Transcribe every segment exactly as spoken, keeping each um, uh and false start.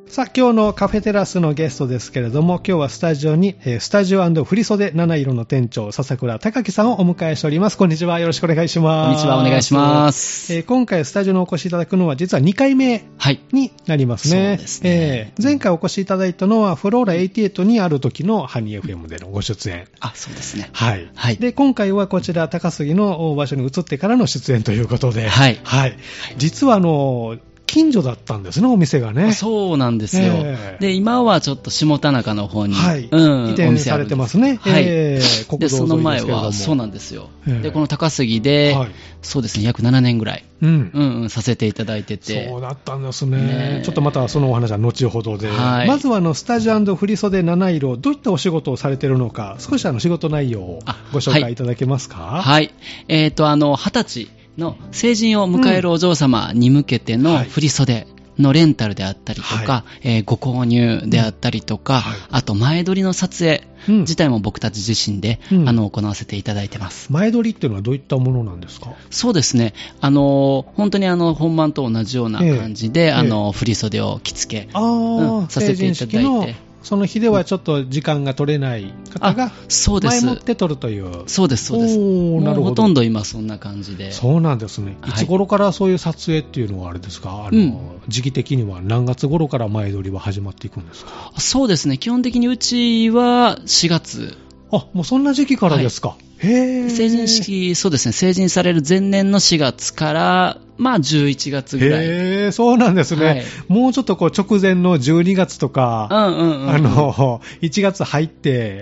さあ今日のカフェテラスのゲストですけれども、今日はスタジオに、えー、スタジオ&振袖七色の店長笹倉隆樹さんをお迎えしております。こんにちは、よろしくお願いします。 こんにちは、お願いします。 えー、今回スタジオにお越しいただくのは実はにかいめになりますね。はい、そうですね、えー、前回お越しいただいたのはフローラはちじゅうはちにある時のハニー エフエム でのご出演。 あ、そうですね。 はい。はい、で今回はこちら高杉の場所に移ってからの出演ということで、 はい。 はい。実はあの近所だったんですね、お店がね。 そうなんですよ、えー、で今はちょっと下田中の方に、はい、うん、 移転されてますね。 はい、 えー、国道沿いですけれども。でその前はそうなんですよ、えー、でこの高杉で、はい、そうですね、約ななねんぐらい、うんうんうん、させていただいてて。 そうだったんですね。ね、ちょっとまたそのお話は後ほどで、はい、まずはあのスタジオ&振袖七色、どういったお仕事をされているのか、少しあの仕事内容をご紹介いただけますか。 はい、はい、えーとあのはたちの成人を迎えるお嬢様に向けての振袖のレンタルであったりとか、はい、えー、ご購入であったりとか、うん、はい、あと前撮りの撮影自体も僕たち自身で、うん、あの行わせていただいてます。 前撮りっていうのはどういったものなんですか。 そうですね、あの本当にあの本番と同じような感じで、えー、あの振袖を着付け、うん、させていただいて、 その日ではちょっと時間が取れない方が前もって撮るという。 そうです、そうです。なるほど。ほとんど今そんな感じで。 そうなんですね。いつ頃からそういう撮影っていうのはあれですか、はい、あの、うん、時期的には何月頃から前撮りは始まっていくんですか。 そうですね、基本的にうちはしがつ。 あ、もうそんな時期からですか。はい、へー。 成人式、そうですね、成人される前年のしがつから、まあじゅういちがつぐらい。 へー、そうなんですね。はい、もうちょっとこう直前のじゅうにがつとか、うんうんうんうん、あの、いちがつ入って、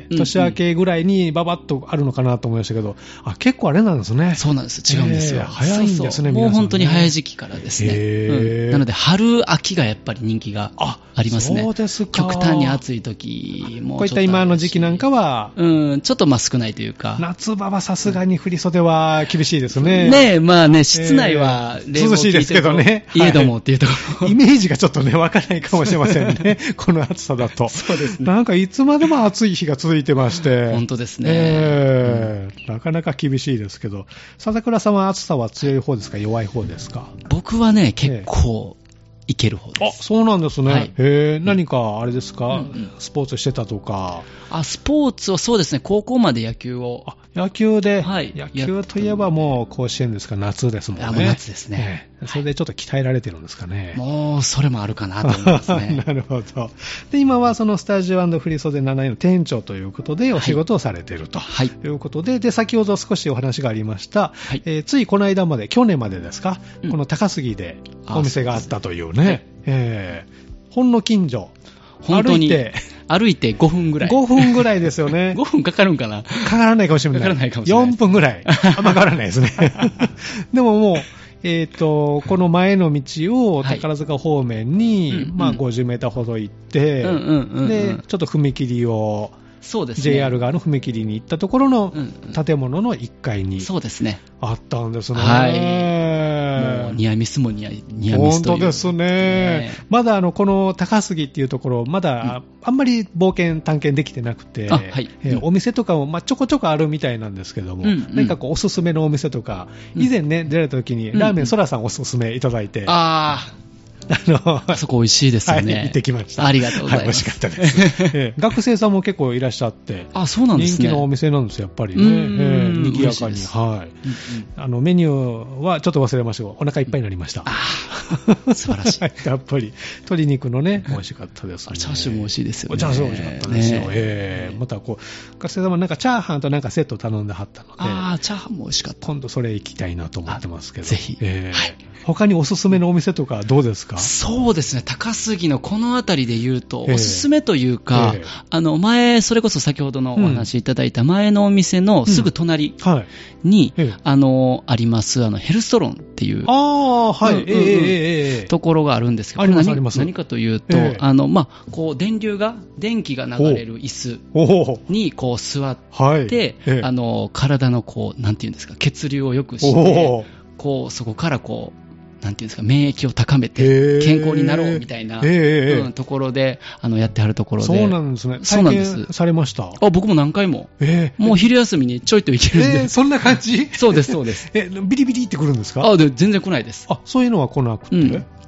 年明けぐらいにババッとあるのかなと思いましたけど、あ、結構あれなんですね。 そうなんです。違うんですよ。 早いんですね、 そうそう、もう本当に早い時期からですね。うん、なので、春、秋がやっぱり人気がありますね。 そうですか。 極端に暑い時も。 こういった今の時期なんかは、 うん、ちょっとまあ少ないというか。 夏場はさすがに振り袖は厳しいですね。 ねえ、まあね、室内は、 えー、涼しいですけどね。 家でもっていうところ、 はい、イメージがちょっとね、わからないかもしれませんね。この暑さだと。 そうですね。 なんかいつまでも暑い日が続いてまして。 本当ですね。 えーうん、なかなか厳しいですけど、笹倉さんは暑さは強い方ですか、弱い方ですか。 僕はね、結構、いける方です。 あ、そうなんですね。はい、へー、何かあれですか、うんうん、スポーツしてたとか。 あ、スポーツはそうですね、高校まで野球を。 あ、野球で、 はい、 野球といえばもう甲子園ですか、夏ですもんね。 あ、もう夏ですね、 えー。それでちょっと鍛えられてるんですかね。 もうそれもあるかなと思いますね。 なるほど。で、今はそのスタジオ&振袖七色の店長ということでお仕事をされているということで、はい、で先ほど少しお話がありました、はい、えー、ついこの間まで、去年までですか、うん、この高杉でお店があったというね、えー、ほんの近所。 本当に歩いて、歩いてごふんぐらい。 ごふんぐらいですよね。 ごふんかかるんかな。 かからないかもしれない。 かからないかもしれない。 よんぷんぐらい。あんまかからないですね。でももう、えーと、この前の道を宝塚方面に、はい、まあ、ごじゅうメーターほど行って、うんうんうんうん、で、ちょっと踏切を、 そうですね、 ジェイアール 側の踏切に行ったところの建物のいっかいに、 そうですね、 あったんですね。 はい、もうニアミスもニアミスという。 本当ですね。ね、まだあのこの高杉っていうところ、まだあんまり冒険探検できてなくて、はい、えー、お店とかもまあちょこちょこあるみたいなんですけども、うんうん、何かこうおすすめのお店とか、以前ね、出られた時に、ラーメンそらさんおすすめいただいて、 ああ。あのあそこ美味しいですよね。 はい、行ってきました。 ありがとうございます。 はい、美味しかったです。えー、学生さんも結構いらっしゃって、あ、そうなんですね。人気のお店なんですよ、やっぱりね。えー、賑やかに。はい、うんうん。あのメニューはちょっと忘れましたが、お腹いっぱいになりました。 あ素晴らしい。 やっぱり鶏肉のね、美味しかったですね。 チャーシューも美味しいですよね。 チャーシューも美味しかったですよ。ね、えー、またこう学生さんもなんかチャーハンとなんかセット頼んではったので、 あ、チャーハンも美味しかった。 今度それ行きたいなと思ってますけど。 ぜひ。 えーはい、他におすすめのお店とかどうですか？ そうですね、高杉のこの辺りで言うと、おすすめというか、えー、あの前、それこそ先ほどのお話いただいた前のお店のすぐ隣に、うんはい、あのありますあのヘルストロンっていう、 あ、はい、うんうんうんえー、 ところがあるんですけど、 何, 何かというと、えーあのまあ、こう電流が電気が流れる椅子にこう座って、はいえー、あの体のこうなんていうんですか、血流を良くしてこうそこからこうなんていうんですか、免疫を高めて健康になろうみたいな、えーうん、ところであのやってはるところで。 そうなんですね。 そうなんです。 体験されました？ あ、僕も何回も、えー、もう昼休みにちょいと行けるんで、 えー、そんな感じ？ そうですそうです。 え、ビリビリってくるんですか？ あ、で全然来ないです。 あ、そういうのは来なくて、うん、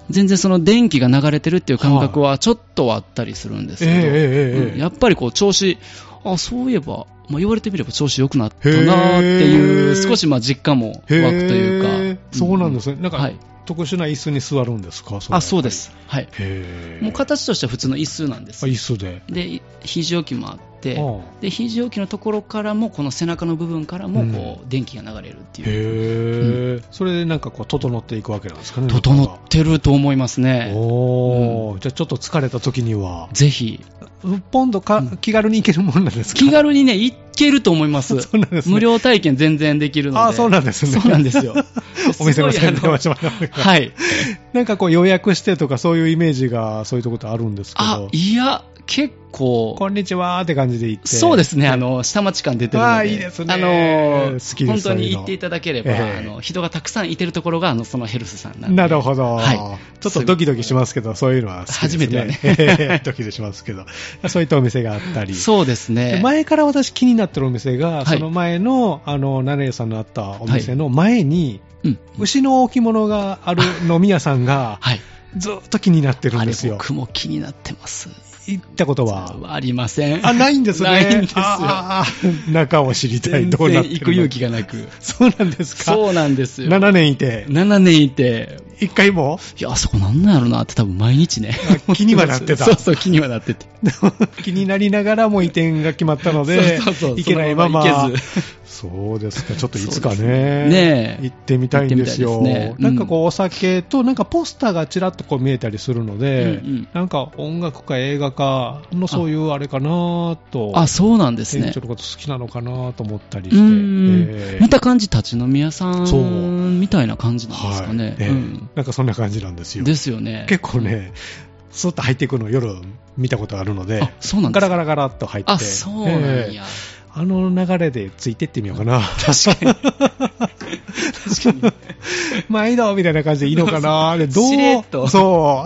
全然その電気が流れてるっていう感覚はちょっとはあったりするんですけど、はいえーえーうん、やっぱりこう調子、あ、そういえば、まあ、言われてみれば調子良くなったなっていう、少しまあ実感も湧くというか。 そうなんですね。なんか、はい、特殊な椅子に座るんですか？ あ、そうです。はい。もう形としては普通の椅子なんです。 あ、椅子で。 で、肘置きもあって、で、肘置きのところからも、この背中の部分からも、こう、うん、電気が流れるっていう。 へー、うん、それでなんかこう、整っていくわけなんですかね？ 整ってると思いますね。 おー、うん、じゃあちょっと疲れた時には。 ぜひ。 ポンとか、うん、気軽に行けるもんなんですか？ 気軽にね、行けると思います。そうなんですね。無料体験全然できるので。 あ、そうなんですね。 そうなんですよ。 お店の宣伝はしました。 はい。 なんかこう予約してとかそういうイメージがそういうところあるんですけど。 あ、いや、結構。 こんにちはーって感じで行って。 そうですね。あの、下町感出てるので。 ああ、いいですね。 あの、 好きです。 本当に行っていただければ、えー、あの、人がたくさんいてるところが、あの、そのヘルスさんなんで。 なるほど。はい。ちょっとドキドキしますけど、そういうのは好きですね。 初めてはね。 ドキドキしますけど。そういったお店があったり。 そうですね。 前から私気になってるお店が、はい、その前の、あの、ナレーさんのあったお店の前に、はいうん、牛の置物がある飲み屋さんが、はい、ずっと気になってるんですよ。 あれ僕も気になってます。 行ったことはありません。 あ、ないんですね。 ないんですよ。 あ中を知りたい。 どうなってるの？全然行く勇気がなく。 そうなんですか？ そうなんですよ。 ななねんいて。 ななねんいて。 一回も？ いや、あそこなんなんやろなって多分毎日ね。 気にはなってた。 そうそう、気にはなってて。 気になりながらも移転が決まったので、そうそうそう行けないまま。 行けず。 そうですか。ちょっといつかね、 ね行ってみたいんですよ。 ね、 なんかこうお酒となんかポスターがちらっとこう見えたりするので、うんうん、なんか音楽か映画かのそういうあれかなと。 あ、そうなんですね。 店長のこと好きなのかなと思ったりして。えー、見た感じ立ち飲み屋さんみたいな感じなんですかね。はいえーうん、なんかそんな感じなんですよ。 ですよね。 結構ね、スッと入っていくのを夜見たことあるので、 あ、そうなんですか。 ガラガラガラっと入って。 あ、そうなんや。えーあの流れでついてってみようかな。 確かに。確かに。 毎度みたいな感じでいいのかな。 どうしれっと。 そう。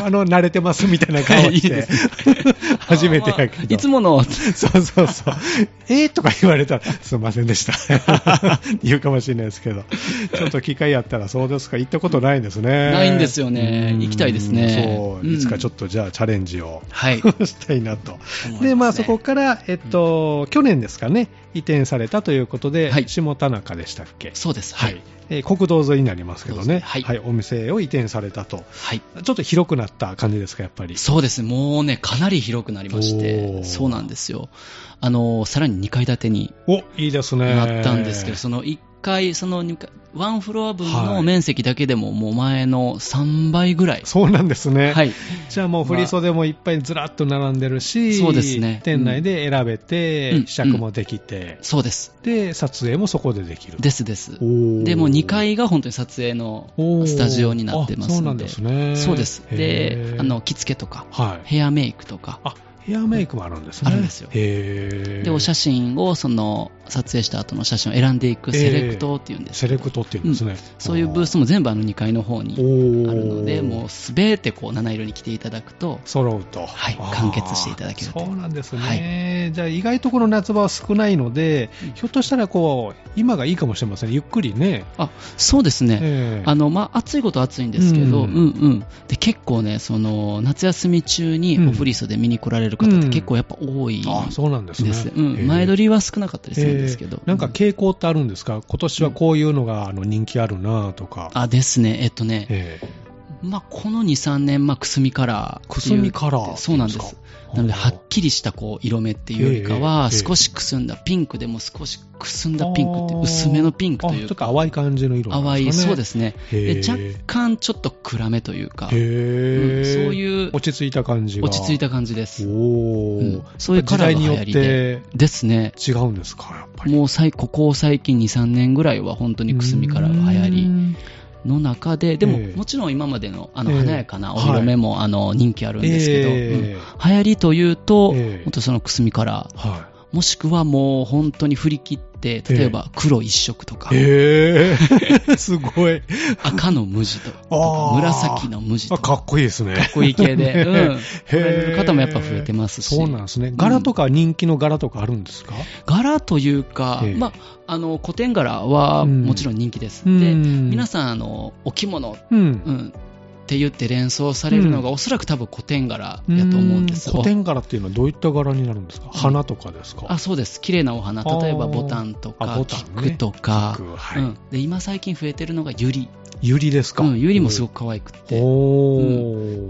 あの、慣れてますみたいな顔して。いい初めてやけど、まあ。 いつもの。 そうそうそう。えーとか言われたら、すいませんでした。言うかもしれないですけど。ちょっと機会やったらそうですか。行ったことないんですね。 ないんですよね。行きたいですね。 そう。いつかちょっとじゃあチャレンジを、 はい、 したいなと。で、まあそこから、えっと、去年ですかね、移転されたということで、はい、下田中でしたっけ？ そうです。 はい。えー、国道沿いになりますけどね、 はい、 はい、お店を移転されたと、 はい、 ちょっと広くなった感じですか、やっぱり。 そうですね、もうね、かなり広くなりまして、そうなんですよ。あのさらににかい建てにおいいですねなったんですけど、そのいっかい、そのにかい、ワンフロア分の面積だけでも、もう前のさんばいぐらい。 そうなんですね。 はい。 じゃあもう振り袖もいっぱいずらっと並んでるし、 そうですね。 店内で選べて、うん、試着もできて、うんうん、 そうです。 で、撮影もそこでできる。 ですです。で、もうにかいが本当に撮影のスタジオになってますので。 そうなんですね。 そうです。で、あの、着付けとか、はい、ヘアメイクとか。 あヘアメイクもあるんですね。 あるんですよ。 へで、お写真を、その、撮影した後の写真を選んでいくセレクトっていうんです、 セレクトっていうんですね、うん。 そういうブースも全部あのにかいの方にあるので、もうすべてこう七色に来ていただくと、 揃うと。 はい、完結していただけると。 そうなんですね。はい、じゃあ意外とこの夏場は少ないので、うん、ひょっとしたらこう、今がいいかもしれません。ゆっくりね。 あ、そうですね。あの、まあ、暑いことは暑いんですけど、うん、うんうんで、結構ね、その、夏休み中におフリースで見に来られる方って結構やっぱ多いです。 あ、そうなんですね。 うん、前撮りは少なかったりするんですけど。 なんか傾向ってあるんですか？今年はこういうのがあの人気あるなとか。 あ、ですね。えっとね。えー、まあ、このに、さんねん、まあ、くすみカラー。 くすみカラーそうなんです。なので、はっきりしたこう色目っていうよりかは、少しくすんだピンクでも少しくすんだピンクって薄めのピンクというか。 ちょっと淡い感じの色なんですかね。 淡い、そうですね。で、若干ちょっと暗めというか、うん、そういう。 落ち着いた感じが。 落ち着いた感じです。 おうん、 そういうカラーが流行りで。ですね。 違うんですか、やっぱり。 もう最、ここ最近に、さんねんぐらいは本当にくすみカラーが流行り。の中で、でも、えー、もちろん今までのあの華やかなお色目も、えー、あの人気あるんですけど、えーうん、流行りというと、えー、本当そのくすみカラー、はい、もしくはもう本当に振り切って、例えば黒一色とか、 えー、すごい赤の無地とか紫の無地とか、 かっこいいですね。 かっこいい系で、うん、来られる方もやっぱ増えてますし。 そうなんですね。柄とか人気の柄とかあるんですか？ うん、柄というか、えー、まああの古典柄はもちろん人気です。うん、で、皆さんあのお着物、うんうんって言って連想されるのが、うん、おそらく多分古典柄やと思うんです。 古典柄っていうのはどういった柄になるんですか？うん、花とかですか？ あ、そうです。綺麗なお花、例えばボタンとか、ね、菊とか、はい、うん、で今最近増えてるのがユリ。 ユリですか？ うん、ユリもすごく可愛くて、お、うん、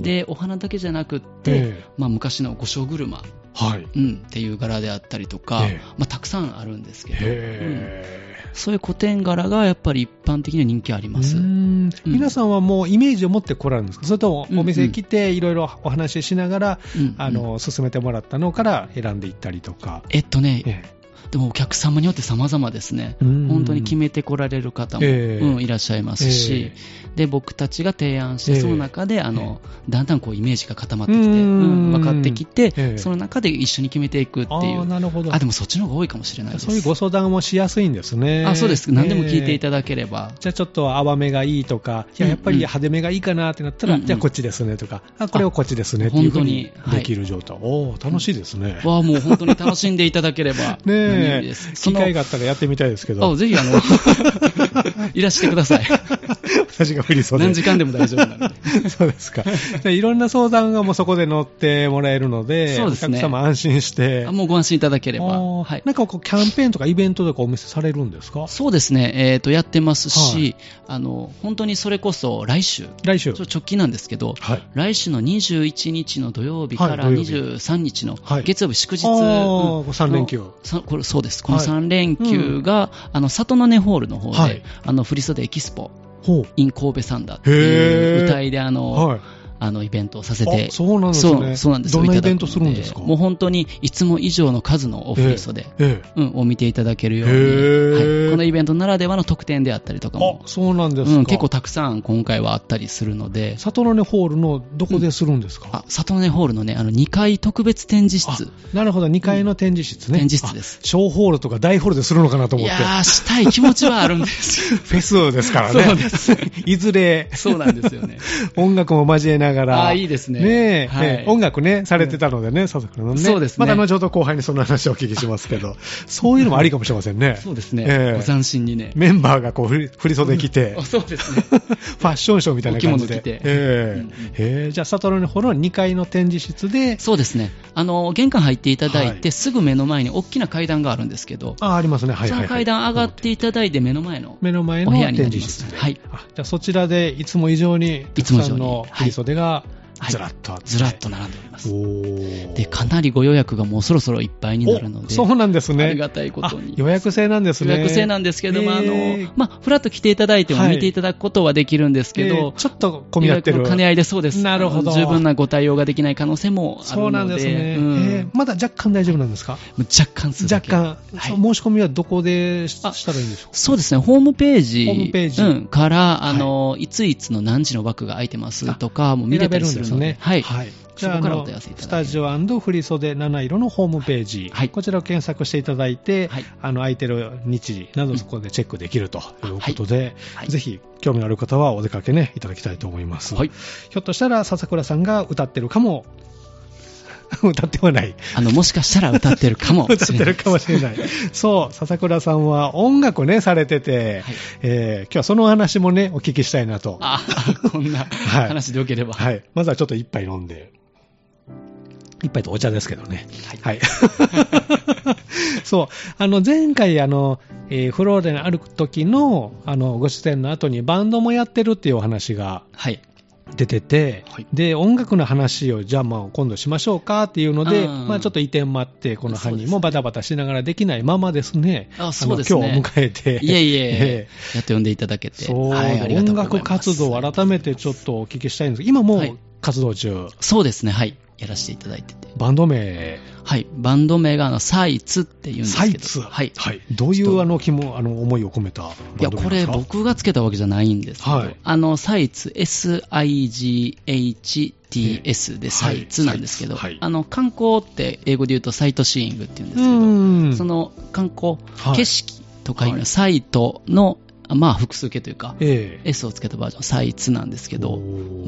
でお花だけじゃなくって、えーまあ、昔の御所車、はいうん、っていう柄であったりとか、えーまあ、たくさんあるんですけど、えーうん、そういう古典柄がやっぱり一般的に人気あります。うーん、 うん、皆さんはもうイメージを持って来られるんですか？それともお店に来ていろいろお話ししながら、うんうん、あの勧めてもらったのから選んでいったりとか。 えっとね、えーでもお客様によって様々ですね。本当に決めてこられる方も、えーうん、いらっしゃいますし、えー、で僕たちが提案して、えー、その中であの、えー、だんだんこうイメージが固まってきて、うん分かってきて、えー、その中で一緒に決めていくっていう。あ、なるほど。あ、でもそっちの方が多いかもしれないです。 そういうご相談もしやすいんですね。 あ、そうです。何でも聞いていただければ。 えー、じゃあちょっと淡めがいいとか、いややっぱり派手めがいいかなってなったら、うんうん、じゃあこっちですねとか、あ、これをこっちですねっていうふうにできる状態。はい、おー、楽しいですね。 わあ、もう本当に楽しんでいただければ。ねえ。です。 機会があったらやってみたいですけど。 あ、ぜひあのいらしてください。 私が振り袖。 何時間でも大丈夫なので。 そうですか。いろんな相談がもうそこで乗ってもらえるので、そうですね、お客様安心して。 あ、もうご安心いただければ。 はい、なんかこうキャンペーンとかイベントとかお見せされるんですか？ そうですね。えっとやってますし、はい、あの本当にそれこそ来週、来週ちょ直近なんですけど、はい、来週のにじゅういちにちの土曜日からにじゅうさんにちの月曜日祝日の、 はい、さん連休。 これそうです。このさん連休が、はい、うん、あの里の根ホールの方で、はい、あの振袖エキスポ in 神戸サンダーっていう舞台であの、はい、あのイベントをさせて、 そうなんですね。そう、そうなんです。どんなイベントするんですか？ もう本当にいつも以上の数のお振り袖、えーえーうん、を見ていただけるように、はい、このイベントならではの特典であったりとかも、 あ、そうなんですか、うん、 結構たくさん今回はあったりするので。 里の根ホールのどこでするんですか？ うん、あ、里の根ホールのね、あのにかい特別展示室。 なるほど、にかいの展示室ね。 展示室です。 小ホールとか大ホールでするのかなと思って。いやー、したい気持ちはあるんですよ。 フェスですからね。 そうです。 いずれ。 そうなんですよね。 音楽も交えながら。 あ、いいですね。 ねえ、はい、音楽ね、されてたのでね、佐々木のね。そうですね。まだ後ほど後輩にその話をお聞きしますけど、そういうのもありかもしれませんね。 そうですね。えー、ご斬新にね。 メンバーがこう振り、振り袖着て、 うん、そうですね。 ファッションショーみたいな感じで。 着て。 えーうんうん、えー、じゃあ、里の根ホールのにかいの展示室で。 そうですね。あの、玄関入っていただいて、はい、すぐ目の前に大きな階段があるんですけど。 あ、ありますね。はいはい、はい。 その階段上がっていただいて、目の前の。 目の前の展示室で。はい。あ、じゃあそちらでいつも以上に、たくさんの振り袖が、ずらっと、はい、 ずらっと並んでおります。で、かなりご予約がもうそろそろいっぱいになるので。 そうなんですね。 ありがたいことに。 予約制なんですね。 予約制なんですけども、あの、まあ、ふらっと来ていただいても見ていただくことはできるんですけど、はい、えー、 ちょっと混み合ってる。 予約の兼ね合いでそうです。 なるほど。 十分なご対応ができない可能性もあるので。 そうなんですね。うん、えー、まだ若干大丈夫なんですか？ 若干数だけ。 若干。はい、申し込みはどこでしたらいいんでしょうか？ そうですね、ホームページ。 ホームページ。 うん、から、あの、はい、いついつの何時の枠が空いてますとか、もう見れたりするので。 はい。はい。じゃあ、あのスタジオ&振袖七色のホームページ、はい、こちらを検索していただいて、はい、あの空いてる日時などそこでチェックできるということで、はいはい、ぜひ興味のある方はお出かけねいただきたいと思います。はい、ひょっとしたら笹倉さんが歌ってるかも歌ってはない。 あの、もしかしたら歌ってるかもしれない。 歌ってるかもしれない。そう、笹倉さんは音楽ね、されてて、はい、えー、今日はその話もね、お聞きしたいなと。 あ、こんな話でよければ。 はい。はい、まずはちょっと一杯飲んで。一杯とお茶ですけどね。はい。はい、そう。あの、前回、あの、えー、フローレにある時の、あの、ご出演の後にバンドもやってるっていうお話が。はい。出てて、はい、で音楽の話をじゃあまあ今度しましょうかっていうので、まあ、ちょっと移転もあってこの班にもバタバタしながらできないままですね。 あ、そうですね。 今日を迎えていえいえ、やっと呼んでいただけて、 そう、はい、ありがとうございます。音楽活動を改めてちょっとお聞きしたいんですけど、今もう活動中、はい、 そうですね、はい、やらせていただいてて。 バンド名、 はい、バンド名があのサイツっていうんですけど、サイツ、 はい、はい、どういうあの気もあの思いを込めたバンド名ですか？ いや、これ僕がつけたわけじゃないんですけど、はい、あのサイツ エスアイジーエイチティーエス でサイツなんですけど、はい、あの観光って英語で言うとサイトシーイングって言うんですけど、その観光、はい、景色とかいうサイトのまあ複数形というか、えー、S をつけたバージョンサイツなんですけど、うん、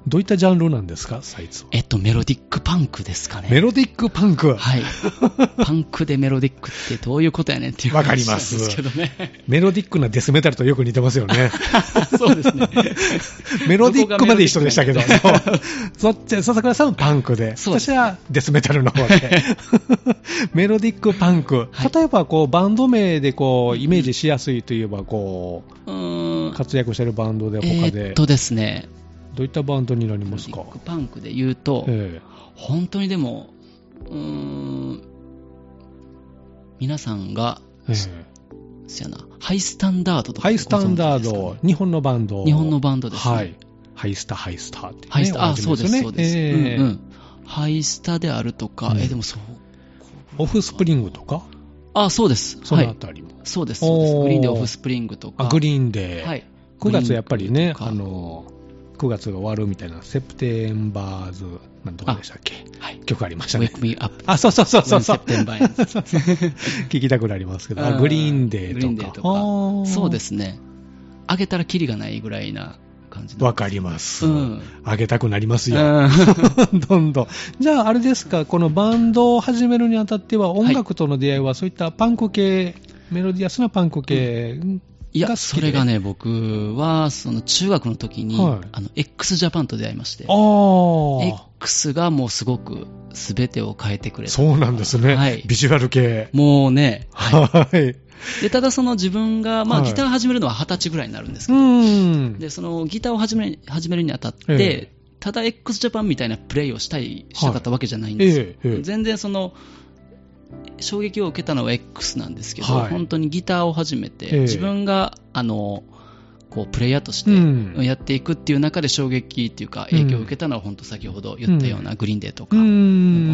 どういったジャンルなんですか、サイツは。 えっと、メロディックパンクですかね。 メロディックパンク。 はい。パンクでメロディックってどういうことやねんっていう話なんですけどね。 メロディックなデスメタルとよく似てますよね。 そうですね。 メロディックまで一緒でしたけど、そっち、笹倉さんはパンクで、私はデスメタルの方で。メロディックパンク。例えば、こう、バンド名でこう、イメージしやすいといえば、こう、うん、活躍しているバンドで他で。 えー、っとですね。 どういったバンドになりますか。 メロディックパンクで言うと、えー、本当にでも、うーん、皆さんが、えー、そやな、ハイスタンダードとか、 ハイスタンダード、日本のバンド。 日本のバンドですね。 はい。ハイスタ、ハイスタって、ね。 ハイスタ、あ、そうです、そうです。えーうんうん。ハイスタであるとか、うん、え、でもそう。 オフスプリングとか。 あ、そうです。 そのあたりも。 はい、そうです、そうです。グリーンデーオフスプリングとか。 あ、グリーンデー。 はい。 くがつやっぱりね、あの、くがつが終わるみたいな、セプテンバーズなんとかでしたっけ、はい、曲ありましたね。 Wake Me Up。 あ、そうそうそうそう。 セプテンバーズ。 聞きたくなりますけど、あ、グリーンデーとか。 グリーンデーとか。そうですね。上げたらキリがないぐらいな感じ。 わかります。うん、上げたくなりますよ。どんどん。じゃあ、あれですか、このバンドを始めるにあたっては、音楽との出会いは、そういったパンク系、メロディアスなパンク系、うんいや、それがね、僕は、その中学の時に、はい、あの、X ジャパンと出会いまして、X がもうすごく全てを変えてくれた。 そうなんですね。はい。ビジュアル系。 もうね、はい。で、ただその自分が、まあ、ギター始めるのははたちぐらいになるんですけど、はい、で、そのギターを始め、始めるにあたって、ええ、ただ X ジャパンみたいなプレイをしたい、したかったわけじゃないんですよ。はいええ、全然その、衝撃を受けたのは X なんですけど、はい、本当にギターを始めて、えー、自分があのこうプレイヤーとしてやっていくっていう中で衝撃っていうか影響を受けたのは本当先ほど言ったようなグリーンデーとか、うん、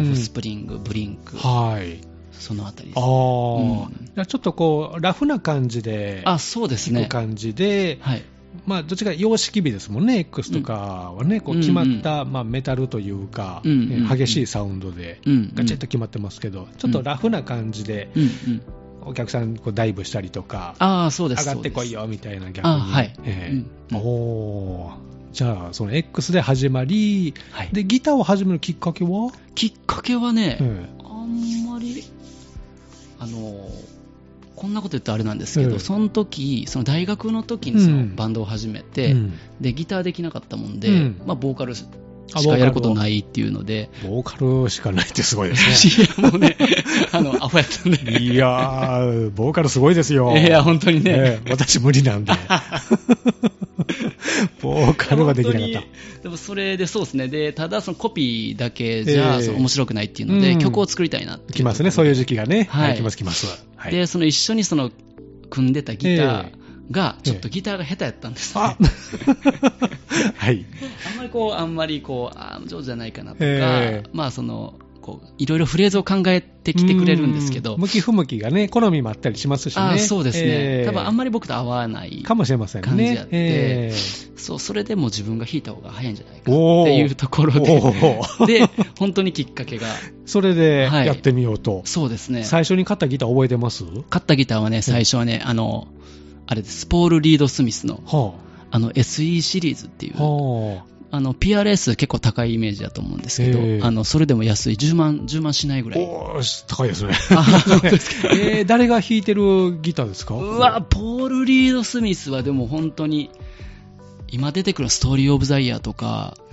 オフスプリング、ブリンク、はい、そのあたりです、ね。 あ、うん、ちょっとこうラフな感じで、 あ、そうですね。 弾く感じで、はい。まあ、どっちか様式美ですもんね、X とかはね、こう決まった、まあ、メタルというか、激しいサウンドでガチッと決まってますけど、ちょっとラフな感じで、お客さんこうダイブしたりとか、 あ、そうです、 上がってこいよみたいな逆に。あ、はい。えーうん、おじゃあ、その X で始まり、はい、で、ギターを始めるきっかけはきっかけはね、えー、あんまり、あのー、こんなこと言ったらあれなんですけど、うん、その時、その大学の時にそのバンドを始めて、うん、でギターできなかったもんで、うん、まあ、ボーカルしかやることないっていうので、 ボーカルしかないってすごいですね。いやもうね、あのアホやったんで。 いやー、ボーカルすごいですよ。 いや本当にね、 ね、私無理なんで。ボーカルはできなかった。 でもそれでそうですね。でただそのコピーだけじゃ、えー、その面白くないっていうので、うん、曲を作りたいなっていう。 きますね、そういう時期がね。はい、来ます来ます。はい、 でその一緒にその組んでたギターが、ちょっとギターが下手やったんですね。 えー、はい。 あんまりこうあんまりこうあ上手じゃないかなとか、えー、まあその。いろいろフレーズを考えてきてくれるんですけど、 向き不向きがね、好みもあったりしますしね。 あ、そうですね、えー、多分あんまり僕と合わないかもしれませんね。 感じやって、えー、そう、それでも自分が弾いた方が早いんじゃないかっていうところで、で、本当にきっかけが。 それでやってみようと。はい、 そうですね。 最初に買ったギター覚えてます？ 買ったギターはね、最初はね、あの、あれです、ポール・リード・スミスの、はあ、あの エスイー シリーズっていう、はあ、あの ピーアールエス 結構高いイメージだと思うんですけど、えー、あのそれでも安いじゅうまん、じゅうまんしないぐらい。 おー、高いですね。あ、そうですか。えー、誰が弾いてるギターですか？ うわ、ポール・リード・スミスはでも本当に今出てくるストーリー・オブ・ザ・イヤーとか、うん、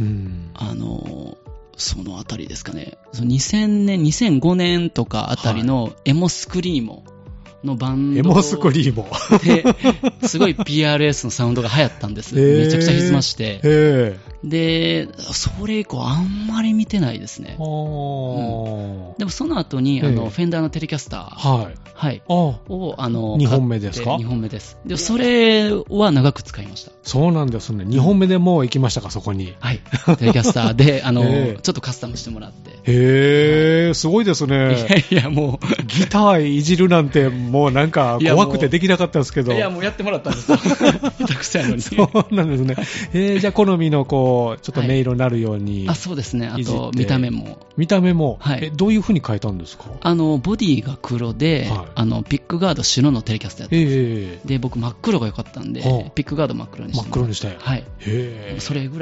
あのそのあたりですかね、にせんねん、にせんごねんとかあたりのエモスクリーモのバンドエモスクリーモですごい ピーアールエス のサウンドが流行ったんです。めちゃくちゃひずまして、えーで、それ以降あんまり見てないですね。うん、でもその後に、あの、えー、フェンダーのテレキャスター、はい、はい、を、あの、 にほんめですか？にほんめです。で、それは長く使いました。 そうなんですね。にほんめでもう行きましたか、そこに。 はい。テレキャスターで、あの、えー、ちょっとカスタムしてもらって。 へー、すごいですね。 いやいや、もう。 ギターいじるなんて、もうなんか怖くてできなかったですけど。 いや、もうやってもらったんですよ。下手くそやのに。 そうなんですね。えー、じゃあ好みのこう、ちょっと音色になるように、はい、 あ、そうですね。あと見た目も見た目も、はい、えどういう風に変えたんですか？ あのボディが黒で、はい、あのピックガード白のテレキャスターやったんです、えー、で僕真っ黒が良かったんで、はあ、ピックガード真っ黒にして真っ黒にして、 はい、へそれぐらい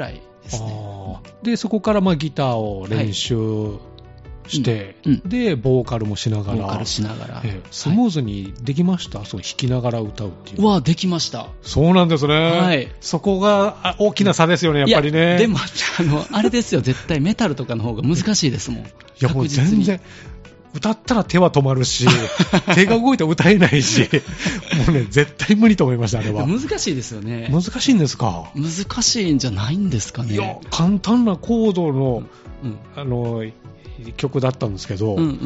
ですね。 あで、そこからまあギターを練習して、はいうんうん、で、ボーカルもしながら。 ボーカルしながら。 えー、スムーズにできました、はい、そう弾きながら歌うっていう。 は、できました。 そうなんですね。 はい。 そこが大きな差ですよね、やっぱりね。 でも、あの、あれですよ、絶対メタルとかの方が難しいですもん。いや、もう全然。歌ったら手は止まるし、手が動いたら歌えないし、もうね、絶対無理と思いました、あれは。 難しいですよね。 難しいんですか？ 難しいんじゃないんですかね。 いや、簡単なコードの、うん、あの、曲だったんですけど、うんうんうん、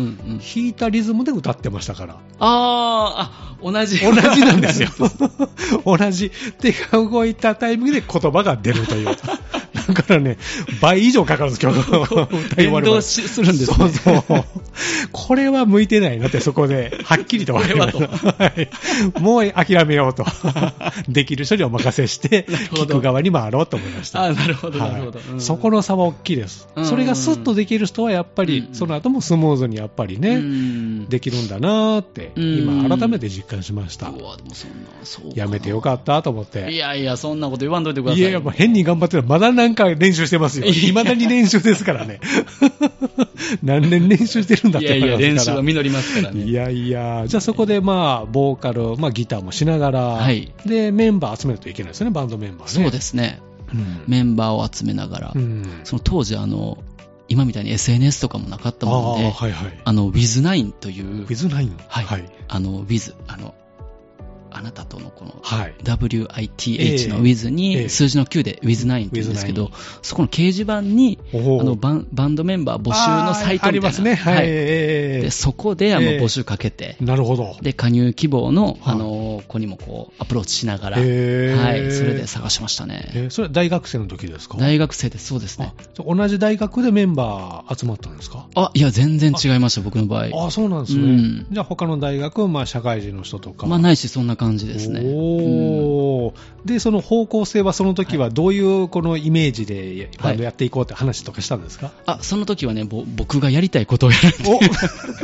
弾いたリズムで歌ってましたから。 ああ、同じ。 同じなんですよ。同じ。手が動いたタイミングで言葉が出るという。だからね、倍以上かかるんです、曲を歌い終わるまで。 するんですね。 そうそう。これは向いてないなって、そこで、はっきりと分かりました。はい。もう諦めようと。できる人にお任せして、聞く側に回ろうと思いました。 あ、なるほど、なるほど。 はい、そこの差は大きいです。それがスッとできる人は、やっぱり、その後もスムーズにやっぱりね、できるんだなーって、今改めて実感しました。 うわ、でもそんな、そうやめてよかったと思って。 いやいや、そんなこと言わんといてください。 いやいや、もう変に頑張ってる。まだ何回練習してますよ。未だに練習ですからね。何年練習してるんだって話ですから。いやいや、練習は実りますからね。 いやいや、じゃあそこでまあ、ボーカル、まあギターもしながら、はい、で、メンバー集めるといけないですよね、バンドメンバーね。 そうですね。うん、メンバーを集めながら、うん、その当時、あの、今みたいに エスエヌエス とかもなかったもので、あ、はいはい、あの、ウィズナイン という。 ウィズナインはい。はい、あの、Wiz、あの、あなたとのこの、はい、ダブリューアイティーエイチ の Wiz に数字のきゅうで ウィズナイン って言うんですけど、そこの掲示板にあの バ, バンドメンバー募集のサイトみたいな。ありますね。はい。はい、でそこであの募集かけて、 なるほど。 で、加入希望のあの子にもこうアプローチしながら、はい。それで探しましたね。 えー、それは大学生の時ですか？ 大学生です。そうですね。 同じ大学でメンバー集まったんですか？ あ、いや、全然違いました、僕の場合。 あ、そうなんですね。うん、じゃあ他の大学、まあ社会人の人とか。 まあないし、そんな感じですね。 おー、うん、で、その方向性はその時はどういうこのイメージでバンドやっていこうって話とかしたんですか？はい、 あ、その時はね、ぼ僕がやりたいことをやるっていう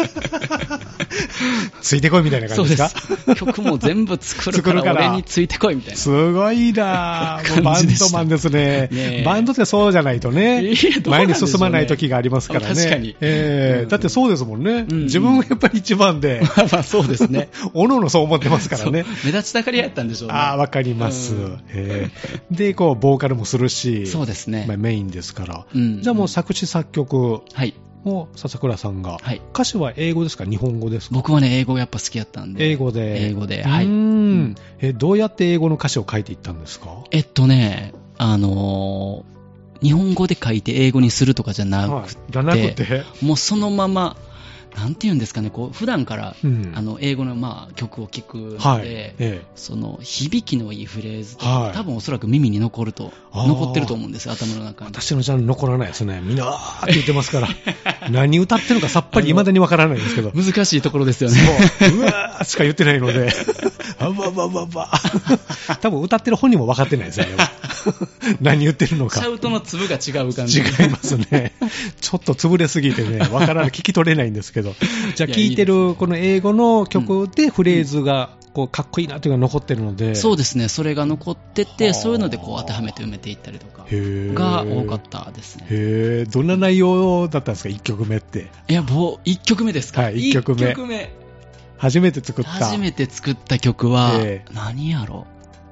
ついてこいみたいな感じですか？ そうです。曲も全部作るから俺についてこいみたいな。 すごいなぁ。バンドマンですね。ね、バンドってそうじゃないとね、ね、前に進まない時がありますからね。 確かに。 えーうん、だってそうですもんね。うん、自分がやっぱり一番で。 まあそうですね。 おのおのそう思ってますからね。 目立ちたがりやったんでしょうね。 ああ、わかります。うん、えー、で、こう、ボーカルもするし。 そうですね。 まあ、メインですから。うん、じゃあもう作詞作曲。はい。を笹倉さんが、はい、歌詞は英語ですか日本語ですか？ 僕はね、英語やっぱ好きやったんで。 英語で。 英語で、はい。うーん。え、どうやって英語の歌詞を書いていったんですか？ えっとね、あのー、日本語で書いて英語にするとかじゃなくて、はい、 じゃなくてもうそのまま、なんていうんですかね、こう普段から、うん、あの英語のまあ曲を聴くので、はいええ、その響きのいいフレーズとか、はい、多分おそらく耳に残ると残ってると思うんですよ、頭の中に。 私のジャンル残らないですね。みんなあーって言ってますから、何歌ってるのかさっぱり未だにわからないんですけど。 難しいところですよね。 そう、うわーしか言ってないので、あばばばば。多分歌ってる本人も分かってないですよね。何言ってるのか。 シャウトの粒が違う感じ。 違いますね。ちょっと潰れすぎてね、分からない、聞き取れないんですけど。じゃあ聴いてるこの英語の曲でフレーズがこうかっこいいなというのが残ってるので、 そうですね、それが残ってて、そういうのでこう当てはめて埋めていったりとかが多かったですね。 へー、どんな内容だったんですか、いっきょくめって。 いや、もういっきょくめですか。 はい、いっきょくめ。 いっきょくめ初めて作った。 初めて作った曲は何やろ。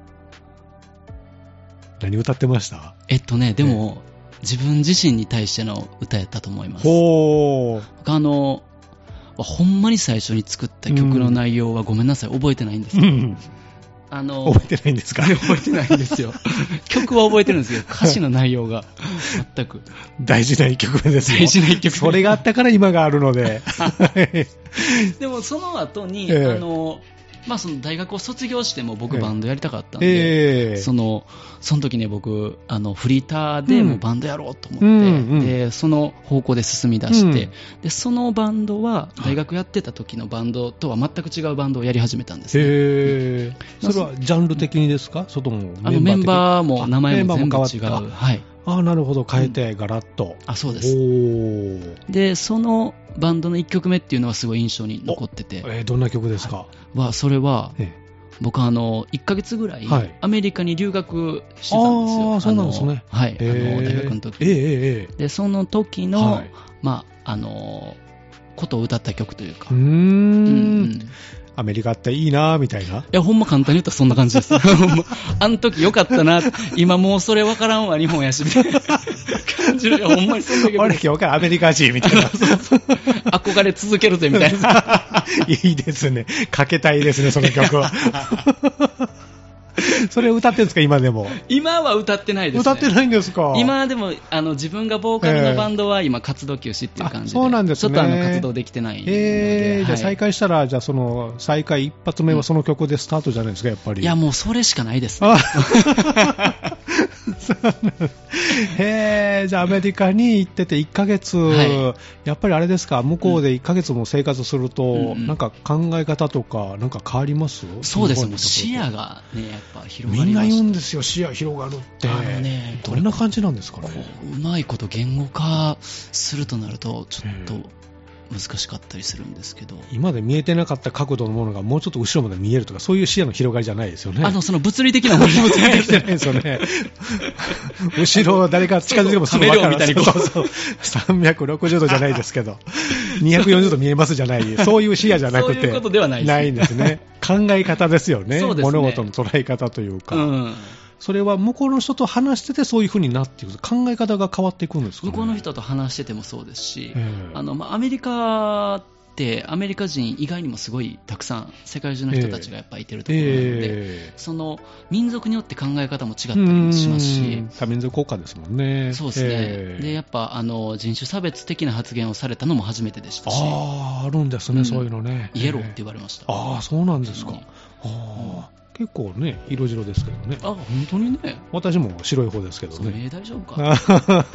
何歌ってました？ えっとね、でも、えー、自分自身に対しての歌やったと思います。ほー。あの、ほんまに最初に作った曲の内容はごめんなさい、覚えてないんですけど、うん、 あの覚えてないんですか？ 覚えてないんですよ。曲は覚えてるんですけど、歌詞の内容が全く。 大事な一曲目ですよ。 大事な一曲目。 それがあったから今があるので。 でもその後に、えー、あの、まあ、その大学を卒業しても僕バンドやりたかったんで、えー、そのその時ね僕あのフリーターでもうバンドやろうと思って、うん、でその方向で進み出して、うん、でそのバンドは大学やってた時のバンドとは全く違うバンドをやり始めたんですね。 へー、それはジャンル的にですか？それともメンバー的に？あのメンバーも名前も全部違う。はい。 ああ、なるほど、変えてガラッと、うん、 あ、そうです。おでそのバンドのいっきょくめっていうのはすごい印象に残ってて。 えー、どんな曲ですか？ はそれは、ええ、 僕はあのいっかげつぐらいアメリカに留学してたんですよ。 ああ、そうなんですね。 はい、あの大学の時に、 えー、 でその時の、はい、まああのことを歌った曲というか。 うーん、うん、アメリカっていいなみたいな。いや、ほんま簡単に言ったらそんな感じです。あの時よかったな、今もうそれ分からんわ、日本やしみたいな感じる。ほんまにそんな曲。 俺今日からアメリカ人みたいな。そうそう、 憧れ続けるぜみたいな。 いいですね。かけたいですね、その曲は。それ歌ってるんですか、今でも。 今は歌ってないですね。 歌ってないんですか。 今でもあの自分がボーカルのバンドは今活動休止っていう感じで、 そうなんですね。 ちょっとあの活動できてないので、 えーはい、 じゃあ再開したら、じゃあその再開一発目はその曲でスタートじゃないですか、やっぱり。 いや、もうそれしかないですね。 へー、じゃあアメリカに行ってていっかげつ、はい、やっぱりあれですか、向こうでいっかげつも生活すると、うん、なんか考え方とかなんか変わります？ そうですね、視野がね、やっぱ広がりました。 みんな言うんですよ、視野広がるって。あのね、どんな感じなんですかね。 うまいこと言語化するとなるとちょっと難しかったりするんですけど、 今まで見えてなかった角度のものがもうちょっと後ろまで見えるとか、そういう視野の広がりじゃないですよね。 あのその物理的なもの物理的じゃないですよね。後ろ誰か近づいてもすぐ分かるみたいに、そうそう、さんびゃくろくじゅうどじゃないですけどにひゃくよんじゅうど見えますじゃない、そういう視野じゃなくて、 そういうことではないです、 ないんですね。考え方ですよね。 そうですね、 物事の捉え方というか、うん、それは向こうの人と話しててそういう風になっていく、考え方が変わっていくんですかね。 向こうの人と話しててもそうですし、あのまあ、アメリカってアメリカ人以外にもすごいたくさん世界中の人たちがやっぱいてるところなので、えー、その民族によって考え方も違ったりもしますし、 多民族国家ですもんね。 そうですね、えー、でやっぱあの人種差別的な発言をされたのも初めてでしたし、 あー、あるんですね、うん、そういうのね。 イエローって言われました。 ああ、そうなんですか。あ、結構ね、色白ですけどね。 あ、本当にね。 私も白い方ですけどね。 それ大丈夫か。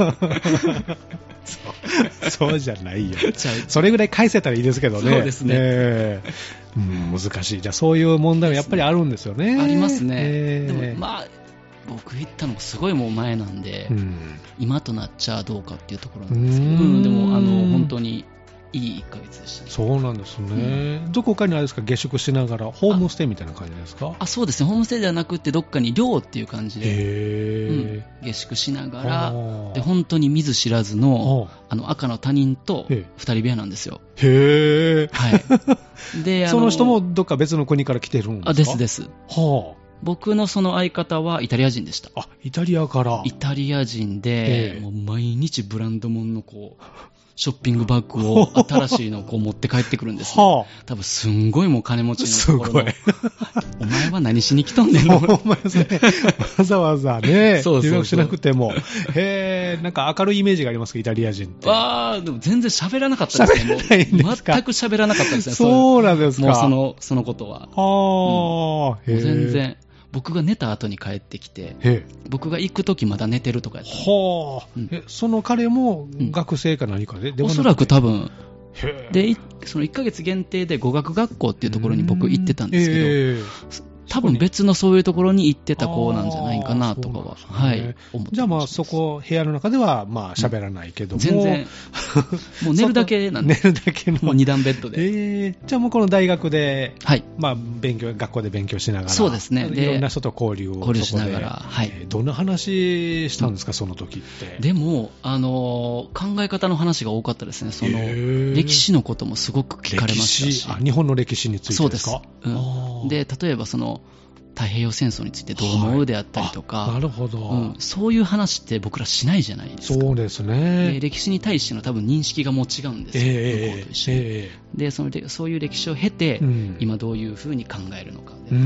そう、そうじゃないよ。それぐらい返せたらいいですけどね。 そうですね。 えー、うん、難しい。じゃあそういう問題はやっぱりあるんですよね。 ありますね。 えー、 でもまあ僕行ったのもすごいもう前なんで、うん、今となっちゃどうかっていうところなんですけど、うん、でもあの本当にいいいっかげつでしたね。 そうなんですね、うん、どこかにあれですか、下宿しながらホームステイみたいな感じですか。 ああ、そうですね、ホームステイではなくてどっかに寮っていう感じで、へ、うん、下宿しながらで、本当に見ず知らず の, あの赤の他人とふたり部屋なんですよ。 へー、 はい、でその人もどっか別の国から来てるんですか。 あ、ですです。 はあ、 僕のその相方はイタリア人でした。 あ、イタリアから。 イタリア人で、もう毎日ブランド物のこうショッピングバッグを新しいのをこう持って帰ってくるんです、ね。はあ、多分すんごいもう金持ちのところの。お前は何しに来とんねんの。 お前ですね、わざわざね、そうそうそう、留学しなくても。へー、なんか明るいイメージがありますか、イタリア人って。 あー、でも全然喋らなかったですね。喋らないんですか。全く喋らなかったですね。 そうなんですか。 もうその、そのことは。 はー、 うん、もう全然。僕が寝た後に帰ってきて、僕が行くときまだ寝てるとかやった。 はあ、うん、え、その彼も学生か何かで、うん、 でおそらく多分で、そのいっかげつ限定で語学学校っていうところに僕行ってたんですけど、多分別のそういうところに行ってた子なんじゃないかなとかは、ね、はい、思って。 じゃあまあそこ部屋の中ではまあ喋らないけども、 全然もう寝るだけなんで寝るだけのもう二段ベッドで、 えー、じゃあもうこの大学で、 はい、 まあ勉強学校で勉強しながら、 そうですね、 でいろんな人と交流を交流しながら、はい、 えー、どんな話したんですか、うん、その時って。 でもあのー、考え方の話が多かったですね。その歴史のこともすごく聞かれましたし、 あ、日本の歴史についてですか。 そうです、うん、で例えばその太平洋戦争についてどう思うであったりとか、 はい、なるほど、 うん、そういう話って僕らしないじゃないですか。 そうですね。 で歴史に対しての多分認識がもう違うんですよ、 えー、 向こうと一緒に、えー、でそのでそういう歴史を経て、うん、今どういうふうに考えるのかで、うん、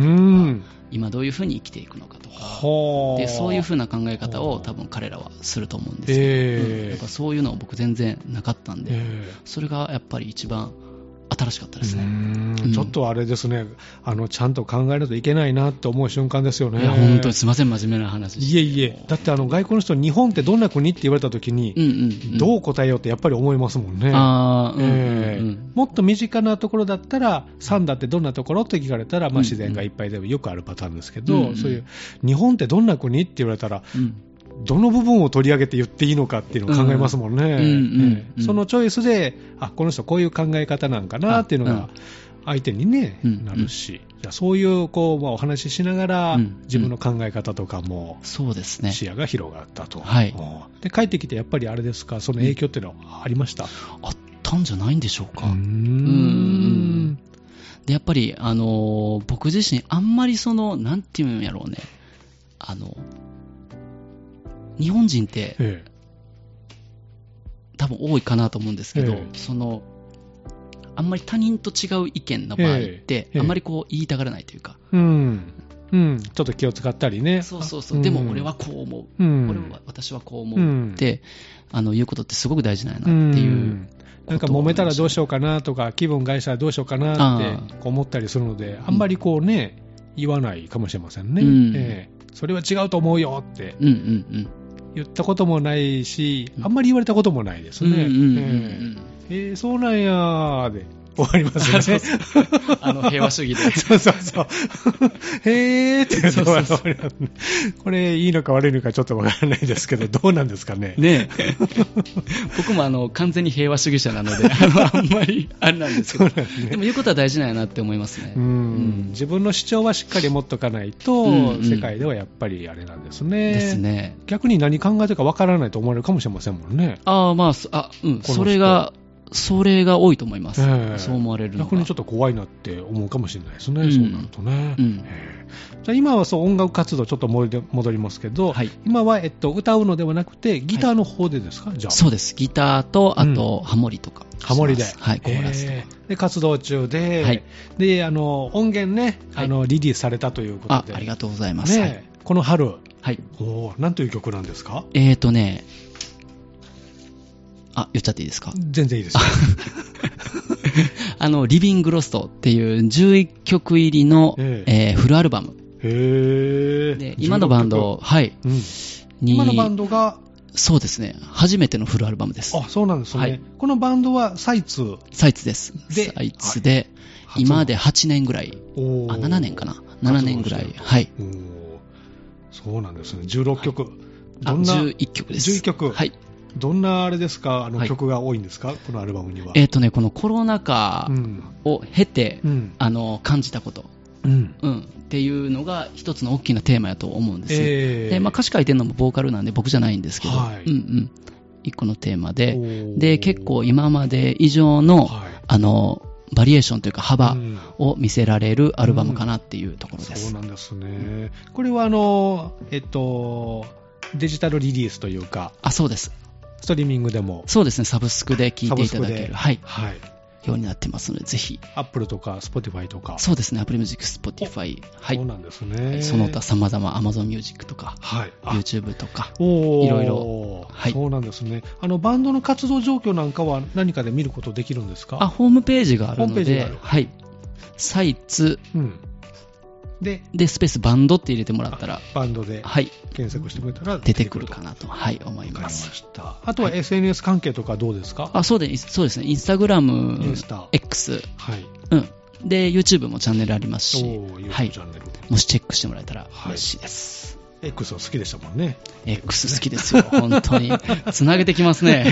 今どういうふうに生きていくのかとかで、そういうふうな考え方を多分彼らはすると思うんですけど、えーうん、やっぱそういうのは僕全然なかったんで、えー、それがやっぱり一番新しかったですね。うーん、ちょっとあれですね、あのちゃんと考えないといけないなって思う瞬間ですよね。 いや本当にすいません、真面目な話いえいえ、だってあの外国の人、日本ってどんな国って言われたときに、うんうんうん、どう答えようってやっぱり思いますもんね。あ、うんうんうん、もっと身近なところだったら、サンダってどんなところって聞かれたら、まあ、自然がいっぱいでよくあるパターンですけど、うんうん、そういう日本ってどんな国って言われたら、うん、どの部分を取り上げて言っていいのかっていうのを考えますもんね。そのチョイスで、あ、この人こういう考え方なんかなっていうのが相手に、ね、うん、なるし、じゃあそういうこう、まあ、お話ししながら、うん、自分の考え方とかも、 そうですね、 視野が広がったと、 はい、 で帰ってきてやっぱりあれですか、その影響っていうのはありました？ あったんじゃないんでしょうか。 うーんうんでやっぱり、あのー、僕自身あんまりそのなんていうんやろうね、あの日本人って、ええ、多分多いかなと思うんですけど、ええ、そのあんまり他人と違う意見の場合って、ええ、あんまりこう言いたがらないというか、 うんうん、ちょっと気を使ったりね。 そうそうそう、うん、でも俺はこう思う、うん、俺は私はこう思うって、うん、あの言うことってすごく大事なんやなっていう、うん、 なんか揉めたらどうしようかなとか、気分害したらどうしようかなって思ったりするので、あんまりこうね、言わないかもしれませんね、うんえー、それは違うと思うよって言ったこともないし、あんまり言われたこともないですね。えー、そうなんやーで終わりますよね。 あの平和主義で。 そうそうそう。へーってそうそうそう。これいいのか悪いのかちょっとわからないですけど、どうなんですかね。 ねえ。僕もあの完全に平和主義者なので、あのあんまりあれなんですけど、そうなんですね、でも言うことは大事なんやなって思いますね。 うん、うん、自分の主張はしっかり持っとかないと、うんうん、世界ではやっぱりあれなんですね。 ですね。 逆に何考えてるかわからないと思われるかもしれませんもんね。 ああ、まあ、あ、うん、それが、それが多いと思います、えー、そう思われるのが逆にちょっと怖いなって思うかもしれないですね、うん、そうなるとね、うんえー、じゃあ今はそう音楽活動ちょっと戻りますけど、はい、今は、えっと、歌うのではなくてギターの方でですか、はい、じゃあそうです、ギターとあと、うん、ハモリとかハモリで、 はい、コーラスとか、 えー、で活動中で、はい、であの音源ね、はい、あのリリースされたということであ, ありがとうございます、ねはい、 この春、 はい、 お何という曲なんですか？ えーとねあ、言っちゃっていいですか？ 全然いいですよ。 あの、リビングロストっていうじゅういっきょく入りの、えええー、フルアルバム。 へで今のバンド、はい、うん、 に。今のバンドがそうですね。初めてのフルアルバムです。 あ、そうなんですね。はい、このバンドはサイツサイツです。でサイツで、はい、今まではちねんぐらい、あ、ななねんかな。ななねんぐらい。はい。 そうなんですね。じゅうろっきょく。はい、 どんなじゅういっきょくです。 じゅういっきょく。 はい。 どんなあれですか、あの曲が多いんですか、はい、このアルバムには。 えっ、ー、とね、このコロナ禍を経て、うん、あの感じたこと、うんうん、っていうのが一つの大きなテーマやと思うんです、えーでまあ、歌詞書いてるのもボーカルなんで僕じゃないんですけど、はいうんうん、一個のテーマで、で結構今まで以上の、はい、あのバリエーションというか幅を見せられるアルバムかなっていうところです。 うん、そうなんですね。これはあの、えっと、デジタルリリースというか。 あ、そうです。 ストリーミングでもそうですね、サブスクで聴いていただける、はい、 はい、 ようになってますので、ぜひ。 アップルとか Spotify とか。 そうですね、Apple Music、Spotify、はい、 そうなんですね。 その他様々 Amazon Music とか、はい、YouTube とか、 おいろいろ、 はい、そうなんですね。あのバンドの活動状況なんかは何かで見ることできるんですか？ あ、ホームページがあるので、はい、サイツ。うんで, でスペースバンドって入れてもらったらバンドで検索してくれたら出てくるかなと、はい、思います。 わかりました。あとは エスエヌエス 関係とかどうですか？ あ、そうで、そうですね、インスタグラム、X、はいうん、で YouTube もチャンネルありますし、はい、もしチェックしてもらえたら嬉しいです。はい X は好きでしたもんね。 X 好きですよ、本当に。つなげてきますね。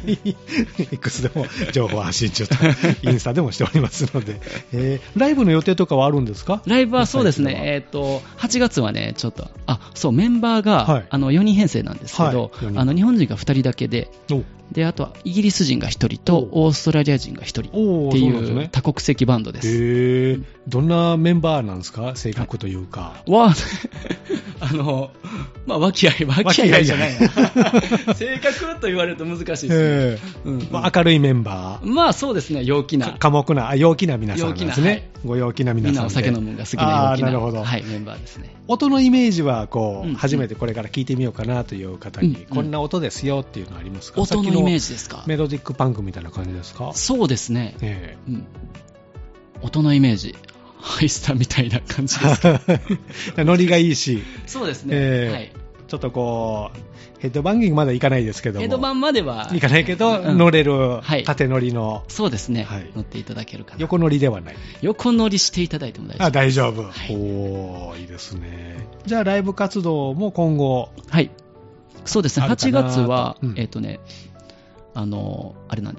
X でも情報発信中と、インスタでもしておりますので、えー、ライブの予定とかはあるんですか？ ライブはそうですね、えーと、はちがつはね、ちょっと、あ、そう、メンバーが、はい、あのよにん編成なんですけど、はい、あの日本人がふたりだけで、で、あとはイギリス人がひとりとオーストラリア人がひとりっていう多国籍バンドです。 へー、どんなメンバーなんですか？性格というか。 は、あの、まあ、和気あい、和気あいじゃないな。性格と言われると難しいですね。 うんうんまあ、明るいメンバー。 まあそうですね、陽気な。 寡黙な、陽気な皆さんですね。はい、ご陽気な皆さんで。みんなお酒飲むのが好きな陽気な、なるほど、はい、メンバーですね。 音のイメージはこう、うん、初めてこれから聞いてみようかなという方に、うん、こんな音ですよっていうのはありますか？ 音のイメージですか？ メロディックパンクみたいな感じですか？ そうですね。えーうん、音のイメージ。ハイスターみたいな感じですか？ ノリがいいし。 そうですね。 えーはい、 ちょっとこう、ヘッドバンギングまでいかないですけども。 ヘッドバンまではいかないけど、うん、乗れる、縦乗りの。 そうですね、はい。乗っていただけるかな。 横乗りではない。 横乗りしていただいても大丈夫です。 あ、大丈夫。はい、おー、いいですね。じゃあライブ活動も今後。 はい。そうですね。はちがつは、うん、えっとね、あの、あれなんですよ。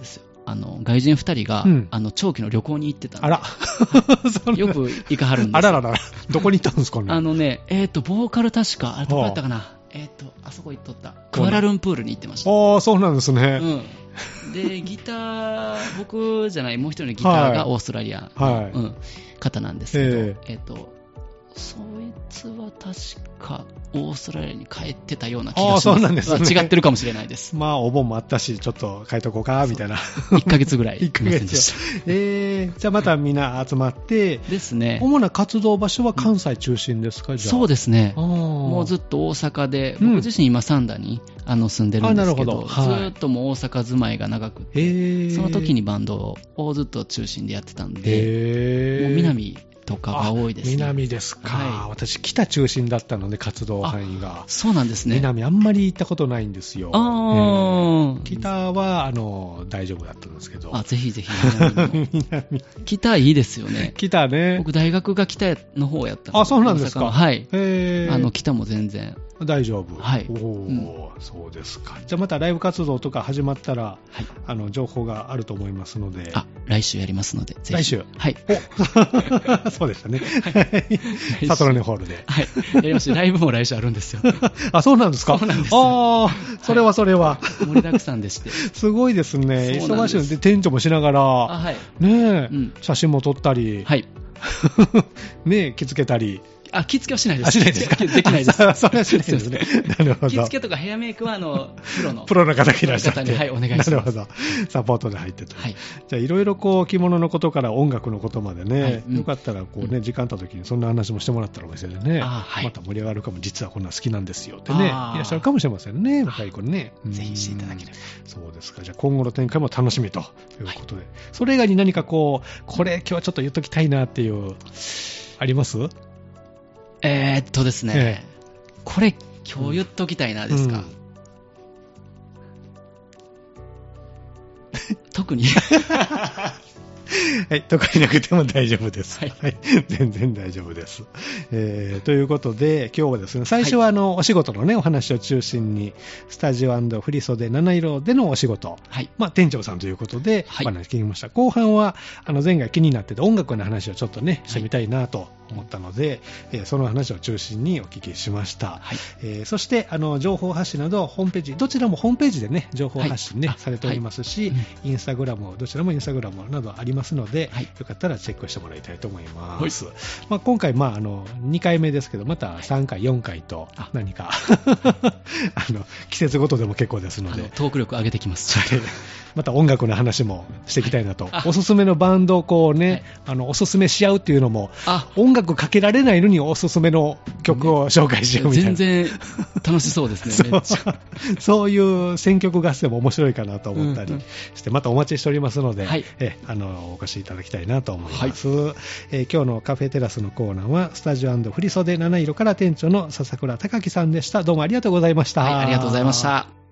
あの外人ふたりが、うん、あの長期の旅行に行ってたんで、 あらよく行かはるんですよ。 あらららら、どこに行ったんですかね。 あのね、えっ、ー、とボーカル確かあれどこだったかな、えっ、ー、とあそこ行っとったクアラルンプールに行ってました。 ああ、そうなんですね。 うん、でギター僕じゃないもう一人のギターがオーストラリアの、はいうん、方なんですけど、えー、えーとそいつは確かオーストラリアに帰ってたような気がします。あ、そうなんですね。違ってるかもしれないです。 まあお盆もあったしちょっと帰っとこうかみたいな。 いっかげつぐらいいませんでした。 えー、じゃあまたみんな集まってですね。 主な活動場所は関西中心ですか、うん、じゃあ。 そうですね。もうずっと大阪で、僕自身今三田にあの住んでるんですけど、どはい、ずっともう大阪住まいが長くて、えー、その時にバンドをずっと中心でやってたんで、えー、もう南とかが多いですね。 南ですか、はい、私北中心だったので活動範囲が。 そうなんですね。 南あんまり行ったことないんですよ。あ、えー、北はあの大丈夫だったんですけど。 あ、ぜひぜひ南南北いいですよね。 北ね。 僕大学が北の方やったので。 あ、そうなんですか。 はい。へー、あの北も全然大丈夫。 はい。 おー、うん、そうですか。じゃあまたライブ活動とか始まったら、はい、あの情報があると思いますので。 あ、来週やりますので。ぜひ来週。 はい。 おそうでしたね。はい。サトラネホールで。 はい。やりました。ライブも来週あるんですよ。 あ、そうなんですか。 そうなんです。 ああ、それはそれは。 盛りだくさんでして。 すごいですね。忙しいので店長もしながら、あ、はい、ねえ、うん、写真も撮ったり、 はい。 ねえ、着付けたり。 あ、着付けはしないです。 あ、しないですか。 できないです。 それはしないですね。なるほど。 着付けとかヘアメイクはあのプロのプロの方がいらっしゃって、 はい、お願いします。 なるほど。サポートで入ってと。はい。じゃあいろいろこう着物のことから音楽のことまでね、はい、うん、よかったらこうね、時間あった時にそんな話もしてもらったらお店でね、はい、また盛り上がるかも。実はこんな好きなんですよってね、いらっしゃるかもしれませんね。若い子にね。 ぜひしていただければ。 そうですか。じゃあ今後の展開も楽しみということで、はい、それ以外に何かこうこれ今日はちょっと言っときたいなっていうあります？ えー、っとですね、ええ、これ今日言っときたいなですか、うん、特にはい、特になくても大丈夫です。はい、はい、全然大丈夫です。えー、ということで、今日はですね、最初はあの、はい、お仕事のね、お話を中心に、スタジオ&振袖七色でのお仕事、はい、まあ、店長さんということで、お話聞きました。はい、後半は、あの、前回気になってた音楽の話をちょっとね、してみたいなと思ったので、えー、その話を中心にお聞きしました。はい、えー、そして、あの、情報発信など、ホームページ、どちらもホームページでね、情報発信ね、はい、されておりますし、はい、インスタグラム、どちらもインスタグラムなどありますので、はい、よかったらチェックしてもらいたいと思います。はい、まあ、今回、まあ、あのにかいめですけど、またさんかい、よんかいと何かあの季節ごとでも結構ですので、 あのトーク力上げてきます。 また音楽の話もしていきたいなと、はい、おすすめのバンドをこう、ね、はい、あのおすすめし合うっていうのも、音楽かけられないのにおすすめの曲を紹介しようみたいな、 ね、全然楽しそうですね。めっちゃそういう選曲合戦も面白いかなと思ったりして、うんうん、またお待ちしておりますので、はい、えあのお越しいただきたいなと思います。はい、えー、今日のカフェテラスのコーナーはスタジオ&振袖七色から店長の笹倉貴樹さんでした。どうもありがとうございました。 はい、ありがとうございました。